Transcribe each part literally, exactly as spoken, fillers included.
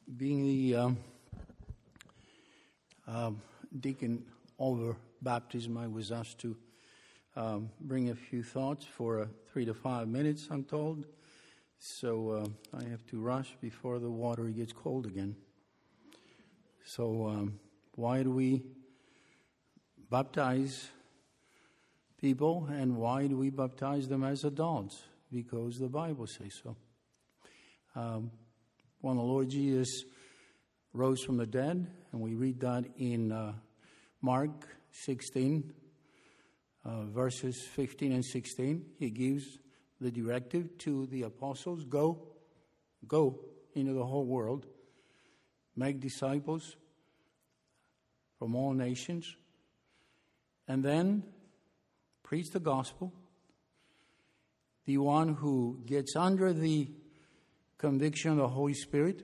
being the um, uh, deacon over baptism, I was asked to um, bring a few thoughts for uh, three to five minutes, I'm told. So uh, I have to rush before the water gets cold again. So um, why do we baptize people, and why do we baptize them as adults? Because the Bible says so. Um, when the Lord Jesus rose from the dead, and we read that in uh, Mark sixteen, uh, verses fifteen and sixteen, he gives the directive to the apostles, go, go into the whole world, make disciples from all nations, and then preach the gospel. The one who gets under the conviction of the Holy Spirit,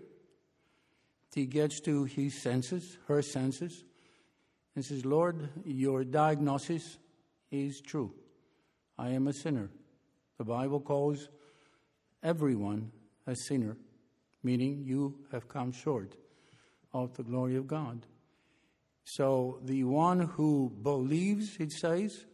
he gets to his senses, her senses, and says, Lord, your diagnosis is true. I am a sinner. The Bible calls everyone a sinner, meaning you have come short of the glory of God. So the one who believes, it says,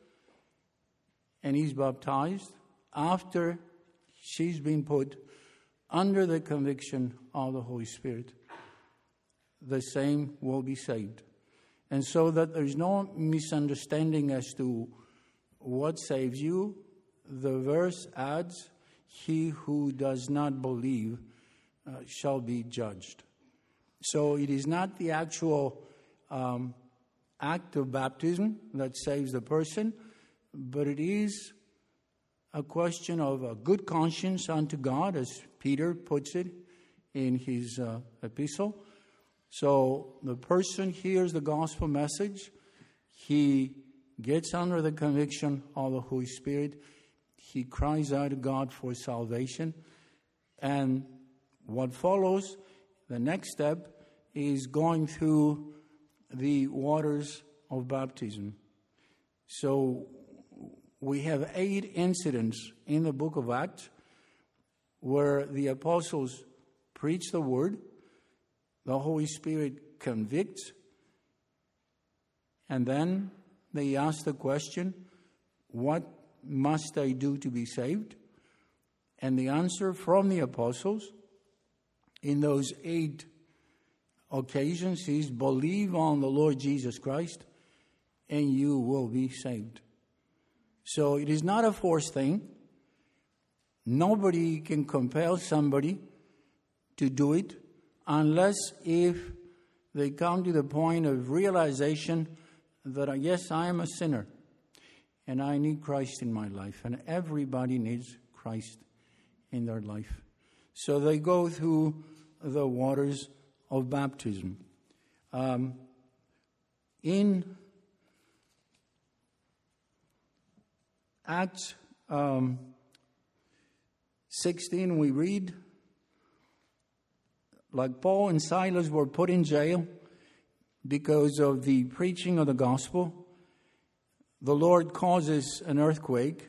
and is baptized, after she's been put under the conviction of the Holy Spirit, the same will be saved. And so that there's no misunderstanding as to what saves you, the verse adds, he who does not believe uh, shall be judged. So it is not the actual um, act of baptism that saves the person, but it is a question of a good conscience unto God, as Peter puts it in his uh, epistle. So the person hears the gospel message, he gets under the conviction of the Holy Spirit, he cries out to God for salvation, and what follows, the next step, is going through the waters of baptism. So we have eight incidents in the book of Acts where the apostles preach the word, the Holy Spirit convicts, and then they ask the question, what must I do to be saved? And the answer from the apostles in those eight occasions is, believe on the Lord Jesus Christ and you will be saved. So it is not a forced thing. Nobody can compel somebody to do it unless if they come to the point of realization that, yes, I am a sinner and I need Christ in my life. And everybody needs Christ in their life. So they go through the waters of baptism. Um, in Acts um, sixteen, we read, like Paul and Silas were put in jail because of the preaching of the gospel, the Lord causes an earthquake.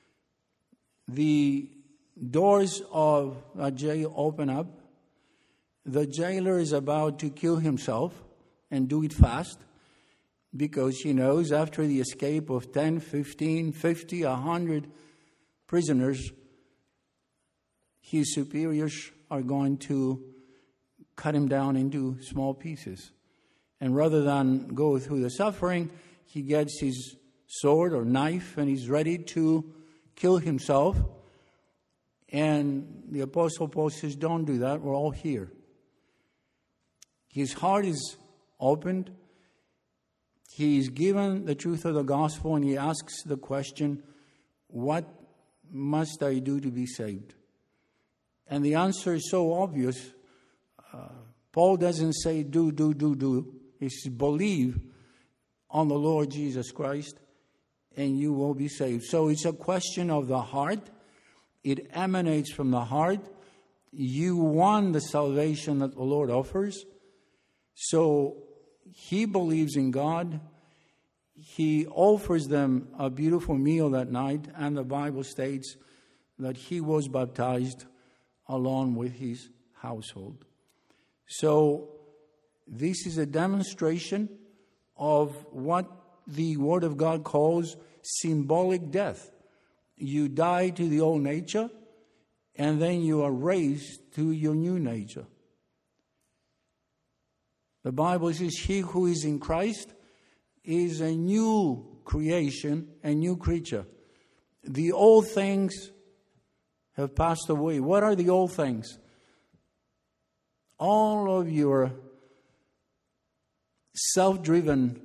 The doors of a jail open up. The jailer is about to kill himself and do it fast because he knows after the escape of ten, fifteen, fifty, one hundred prisoners, his superiors are going to cut him down into small pieces. And rather than go through the suffering, he gets his sword or knife and he's ready to kill himself. And the Apostle Paul says, don't do that, we're all here. His heart is opened. He is given the truth of the gospel and he asks the question, what must I do to be saved? And the answer is so obvious. Uh, Paul doesn't say do, do, do, do. He says believe on the Lord Jesus Christ and you will be saved. So it's a question of the heart. It emanates from the heart. You want the salvation that the Lord offers. So he believes in God. He offers them a beautiful meal that night. And the Bible states that he was baptized along with his household. So this is a demonstration of what the Word of God calls symbolic death. You die to the old nature, and then you are raised to your new nature. The Bible says, he who is in Christ is a new creation, a new creature. The old things have passed away. What are the old things? All of your self-driven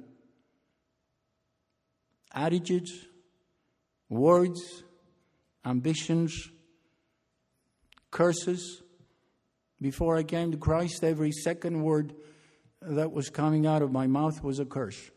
attitudes, words, ambitions, curses. Before I came to Christ, every second word that was coming out of my mouth was a curse.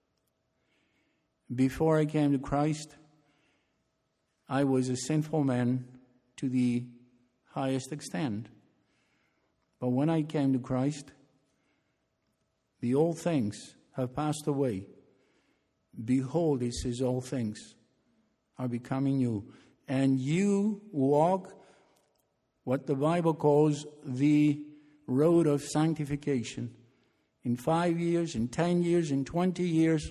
Before I came to Christ, I was a sinful man to the highest extent. But when I came to Christ, the old things have passed away. Behold, he says, all things are becoming new. And you walk what the Bible calls the road of sanctification. In five years, in ten years, in twenty years,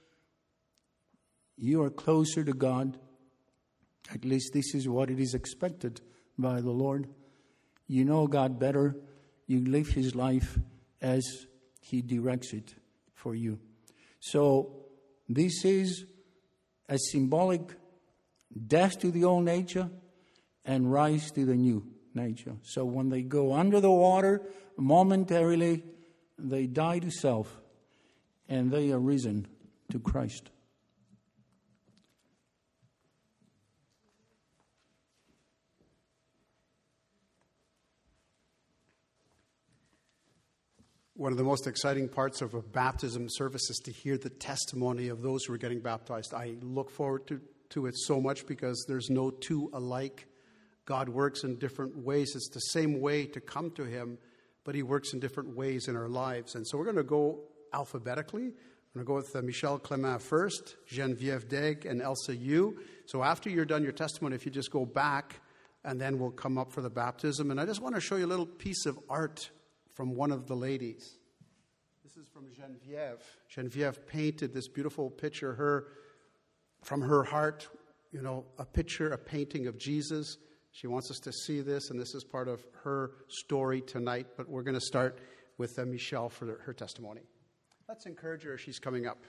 you are closer to God. At least this is what it is expected by the Lord. You know God better. You live his life as he directs it for you. So this is a symbolic death to the old nature and rise to the new nature. So when they go under the water, momentarily, they die to self and they are risen to Christ. One of the most exciting parts of a baptism service is to hear the testimony of those who are getting baptized. I look forward to, to it so much because there's no two alike. God works in different ways. It's the same way to come to him, but he works in different ways in our lives. And so we're going to go alphabetically. I'm going to go with uh, Michel Clement first, Geneviève Degg, and Elsa Yu. So after you're done your testimony, if you just go back, and then we'll come up for the baptism. And I just want to show you a little piece of art from one of the ladies. This is from Geneviève. Geneviève painted this beautiful picture, her from her heart, you know, a picture, a painting of Jesus. She wants us to see this, and this is part of her story tonight. But we're going to start with uh, Michelle for her testimony. Let's encourage her as she's coming up.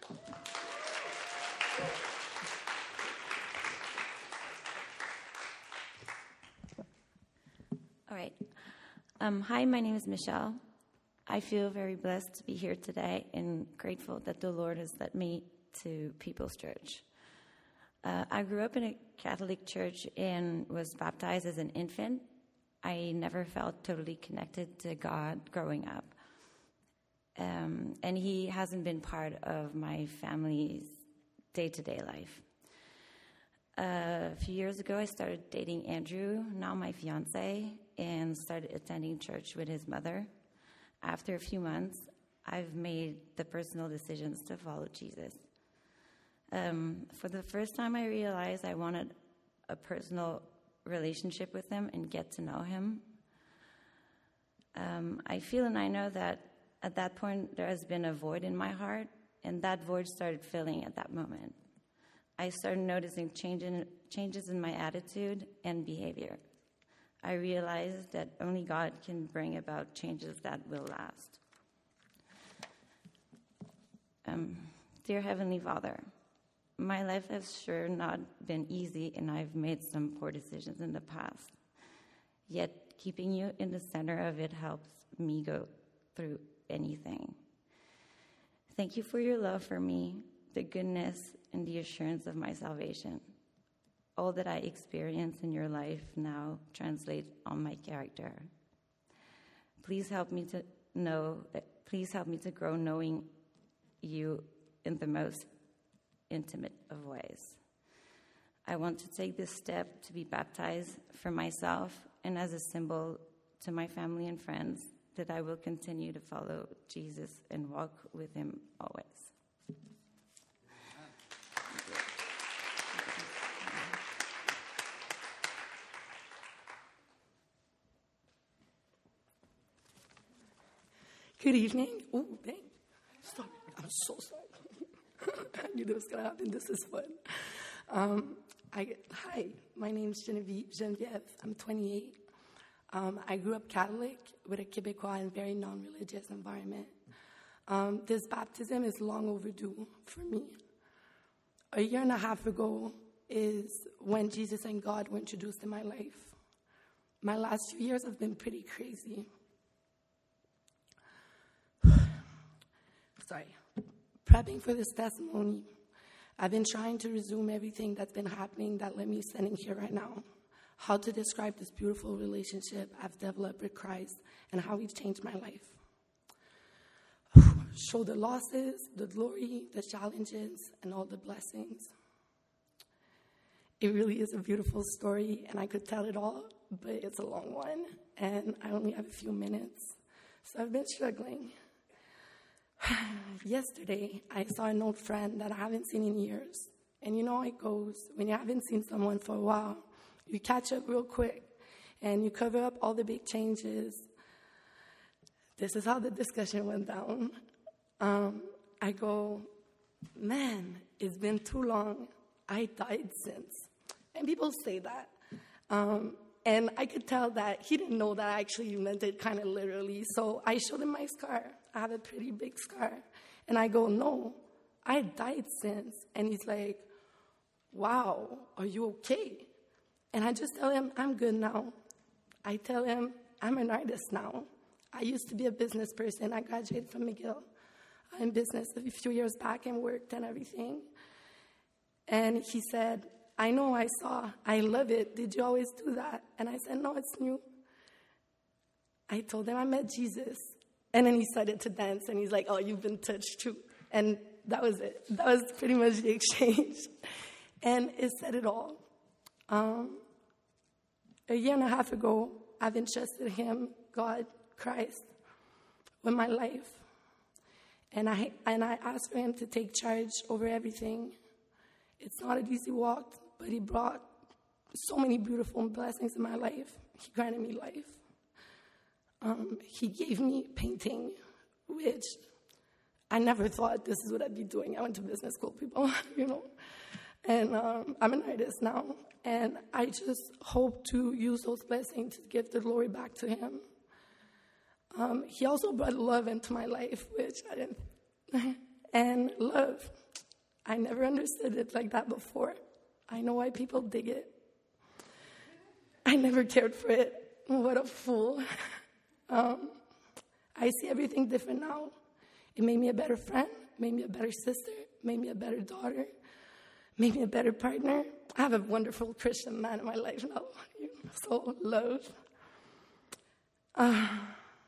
All right. Um, hi, my name is Michelle. I feel very blessed to be here today and grateful that the Lord has led me to People's Church. Uh, I grew up in a Catholic church and was baptized as an infant. I never felt totally connected to God growing up. Um, and he hasn't been part of my family's day-to-day life. Uh, a few years ago, I started dating Andrew, now my fiancé, and started attending church with his mother. After a few months, I've made the personal decisions to follow Jesus. Um, for the first time, I realized I wanted a personal relationship with him and get to know him. Um, I feel and I know that at that point, there has been a void in my heart, and that void started filling at that moment. I started noticing change in, changes in my attitude and behavior. I realized that only God can bring about changes that will last. Um, dear Heavenly Father, my life has sure not been easy, and I've made some poor decisions in the past. Yet, keeping you in the center of it helps me go through anything. Thank you for your love for me, the goodness and the assurance of my salvation. All that I experience in your life now translates on my character. Please help me to know, please help me to grow knowing you in the most intimate of ways. I want to take this step to be baptized for myself and as a symbol to my family and friends that I will continue to follow Jesus and walk with him always. Good evening. Oh, dang. Sorry. I'm so sorry. I knew this was going to happen. This is fun. Um, I, hi, my name's Genevieve. Genevieve. I'm twenty-eight. Um, I grew up Catholic with a Quebecois and very non-religious environment. Um, this baptism is long overdue for me. A year and a half ago is when Jesus and God were introduced in my life. My last few years have been pretty crazy. Sorry. Prepping for this testimony, I've been trying to resume everything that's been happening that led me standing here right now. How to describe this beautiful relationship I've developed with Christ and how He's changed my life. Show the losses, the glory, the challenges, and all the blessings. It really is a beautiful story, and I could tell it all, but it's a long one, and I only have a few minutes. So I've been struggling. Yesterday, I saw an old friend that I haven't seen in years. And you know how it goes. When you haven't seen someone for a while, you catch up real quick, and you cover up all the big changes. This is how the discussion went down. Um, I go, man, it's been too long. I died since. And people say that. Um, and I could tell that he didn't know that I actually meant it kind of literally. So I showed him my scar. I have a pretty big scar. And I go, no, I died since. And he's like, wow, are you okay? And I just tell him, I'm good now. I tell him, I'm an artist now. I used to be a business person. I graduated from McGill in business a few years back and worked and everything. And he said, I know, I saw. I love it. Did you always do that? And I said, no, it's new. I told him I met Jesus. And then he started to dance, and he's like, oh, you've been touched too. And that was it. That was pretty much the exchange. And it said it all. Um, a year and a half ago, I've entrusted him, God, Christ, with my life. And I and I asked for him to take charge over everything. It's not an easy walk, but he brought so many beautiful blessings in my life. He granted me life. Um, he gave me painting, which I never thought this is what I'd be doing. I went to business school, people, you know. And um, I'm an artist now. And I just hope to use those blessings to give the glory back to him. Um, he also brought love into my life, which I didn't. And love, I never understood it like that before. I know why people dig it. I never cared for it. What a fool. Um, I see everything different now. It made me a better friend, made me a better sister, made me a better daughter, made me a better partner. I have a wonderful Christian man in my life now. So love. Uh,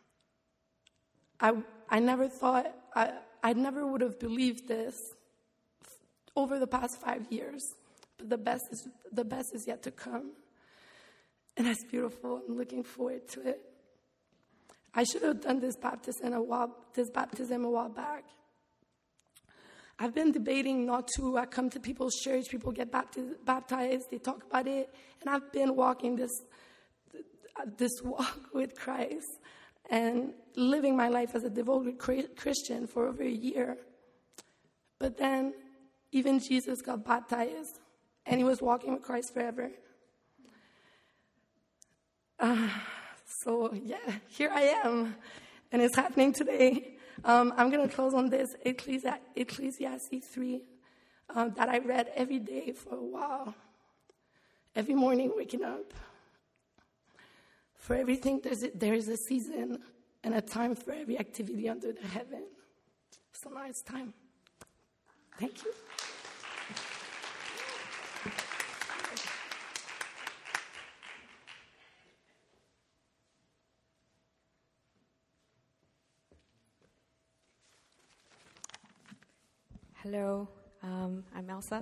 I I never thought, I, I never would have believed this over the past five years. But the best is the best is yet to come. And that's beautiful. I'm looking forward to it. I should have done this baptism a while, this baptism a while back. I've been debating not to. I come to people's church, people get baptized, baptized, they talk about it, and I've been walking this this walk with Christ and living my life as a devoted Christian for over a year. But then even Jesus got baptized, and he was walking with Christ forever. Uh, so, yeah, here I am, and it's happening today. Um, I'm going to close on this, Ecclesi- Ecclesiastes three, um, that I read every day for a while, every morning waking up. For everything, there's a, there is a season and a time for every activity under the heaven. So now it's time. Thank you. Hello, um, I'm Elsa.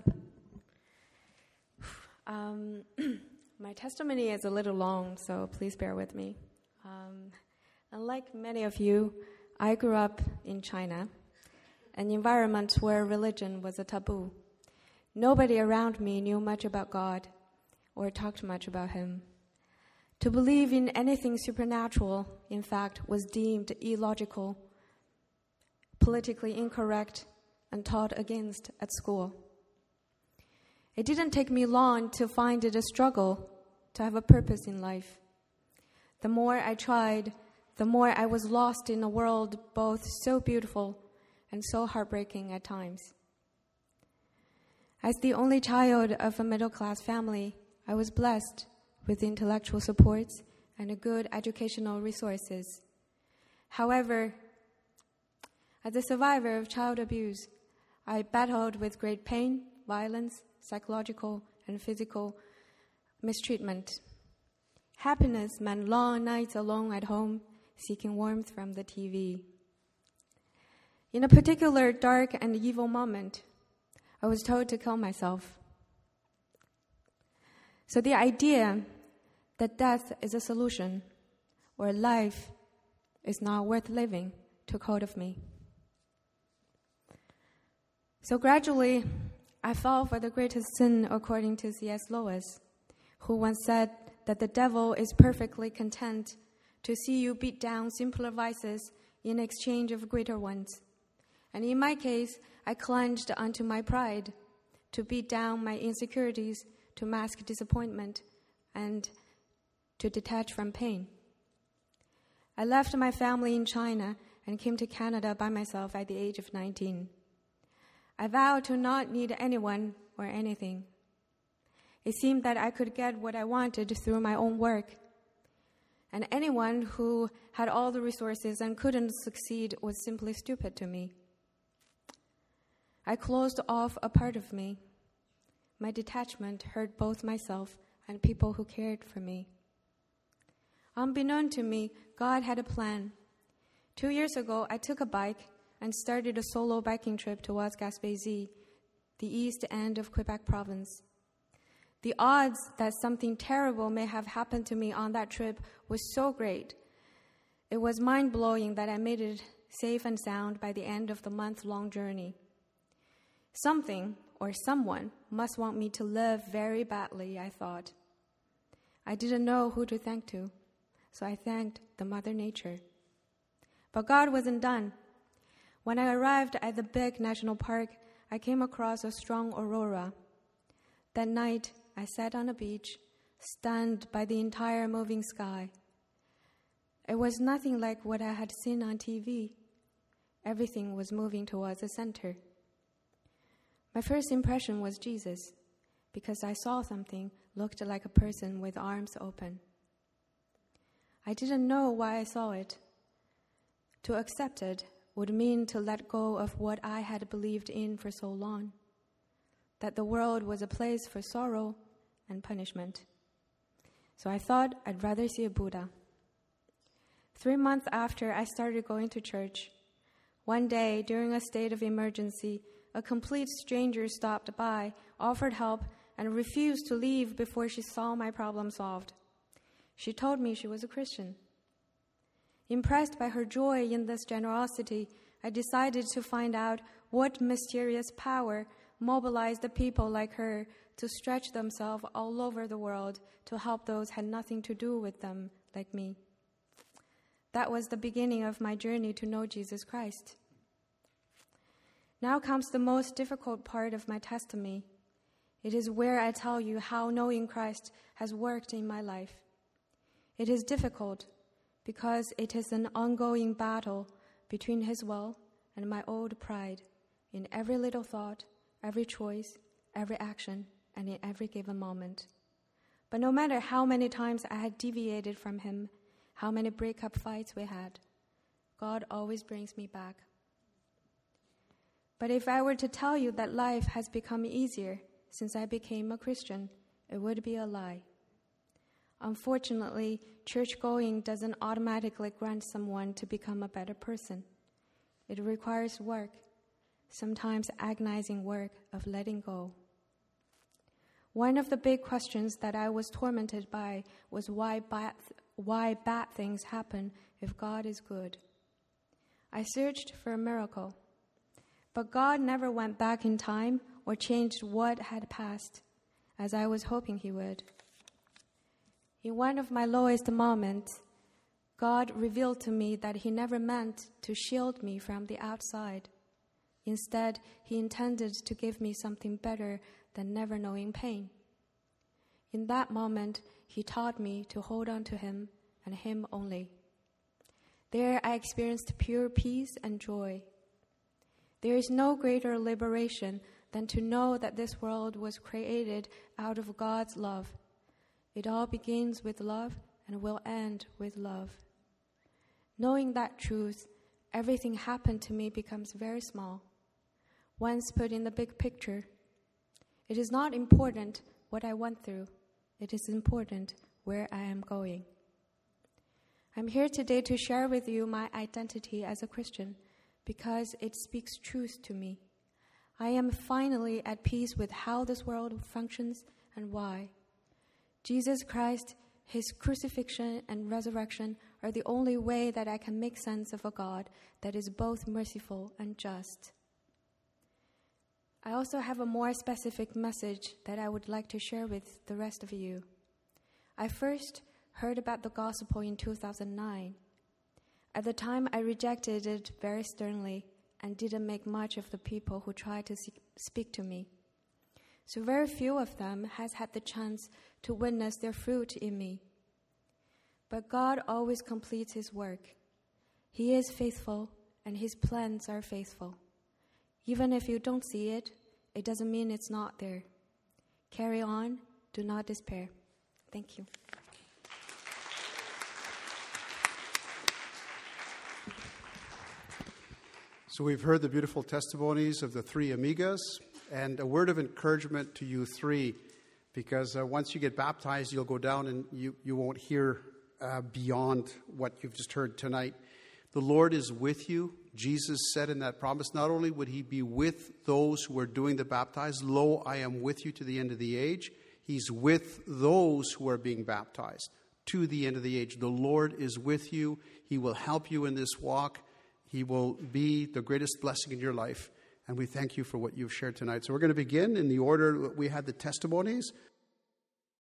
Um, my testimony is a little long, so please bear with me. Um, unlike many of you, I grew up in China, an environment where religion was a taboo. Nobody around me knew much about God or talked much about Him. To believe in anything supernatural, in fact, was deemed illogical politically incorrect, and taught against at school. It didn't take me long to find it a struggle to have a purpose in life. The more I tried, the more I was lost in a world both so beautiful and so heartbreaking at times. As the only child of a middle-class family, I was blessed with intellectual supports and good educational resources. However, as a survivor of child abuse, I battled with great pain, violence, psychological and physical mistreatment. Happiness meant long nights alone at home, seeking warmth from the T V. In a particular dark and evil moment, I was told to kill myself. So the idea that death is a solution, or life is not worth living, took hold of me. So gradually, I fell for the greatest sin according to C S Lewis, who once said that the devil is perfectly content to see you beat down simpler vices in exchange of greater ones. And in my case, I clunged onto my pride to beat down my insecurities, to mask disappointment, and to detach from pain. I left my family in China and came to Canada by myself at the age of nineteen. I vowed to not need anyone or anything. It seemed that I could get what I wanted through my own work. And anyone who had all the resources and couldn't succeed was simply stupid to me. I closed off a part of me. My detachment hurt both myself and people who cared for me. Unbeknown to me, God had a plan. Two years ago, I took a bike and started a solo biking trip towards Gaspésie, the east end of Quebec province. The odds that something terrible may have happened to me on that trip was so great. It was mind-blowing that I made it safe and sound by the end of the month-long journey. Something or someone must want me to live very badly, I thought. I didn't know who to thank to, so I thanked the Mother Nature. But God wasn't done. When I arrived at the big national park, I came across a strong aurora. That night, I sat on a beach, stunned by the entire moving sky. It was nothing like what I had seen on T V. Everything was moving towards the center. My first impression was Jesus, because I saw something looked like a person with arms open. I didn't know why I saw it. To accept it would mean to let go of what I had believed in for so long, that the world was a place for sorrow and punishment. So I thought I'd rather see a Buddha. Three months after I started going to church, one day during a state of emergency, a complete stranger stopped by, offered help, and refused to leave before she saw my problem solved. She told me she was a Christian. Impressed by her joy in this generosity, I decided to find out what mysterious power mobilized the people like her to stretch themselves all over the world to help those who had nothing to do with them, like me. That was the beginning of my journey to know Jesus Christ. Now comes the most difficult part of my testimony. It is where I tell you how knowing Christ has worked in my life. It is difficult because it is an ongoing battle between His will and my old pride in every little thought, every choice, every action, and in every given moment. But no matter how many times I had deviated from Him, how many breakup fights we had, God always brings me back. But if I were to tell you that life has become easier since I became a Christian, it would be a lie. Unfortunately, church-going doesn't automatically grant someone to become a better person. It requires work, sometimes agonizing work of letting go. One of the big questions that I was tormented by was why bad, why bad things happen if God is good. I searched for a miracle, but God never went back in time or changed what had passed, as I was hoping He would. In one of my lowest moments, God revealed to me that He never meant to shield me from the outside. Instead, He intended to give me something better than never knowing pain. In that moment, He taught me to hold on to Him and Him only. There I experienced pure peace and joy. There is no greater liberation than to know that this world was created out of God's love. It all begins with love and will end with love. Knowing that truth, everything happened to me becomes very small. Once put in the big picture, it is not important what I went through. It is important where I am going. I'm here today to share with you my identity as a Christian because it speaks truth to me. I am finally at peace with how this world functions and why. Jesus Christ, His crucifixion and resurrection are the only way that I can make sense of a God that is both merciful and just. I also have a more specific message that I would like to share with the rest of you. I first heard about the gospel in two thousand nine. At the time, I rejected it very sternly and didn't make much of the people who tried to speak to me. So very few of them has had the chance to witness their fruit in me. But God always completes His work. He is faithful, and His plans are faithful. Even if you don't see it, it doesn't mean it's not there. Carry on. Do not despair. Thank you. So we've heard the beautiful testimonies of the three amigas, and a word of encouragement to you three, because uh, once you get baptized, you'll go down and you, you won't hear uh, beyond what you've just heard tonight. The Lord is with you. Jesus said in that promise, not only would He be with those who are doing the baptized, lo, I am with you to the end of the age. He's with those who are being baptized to the end of the age. The Lord is with you. He will help you in this walk. He will be the greatest blessing in your life. And we thank you for what you've shared tonight. So we're going to begin in the order we had the testimonies.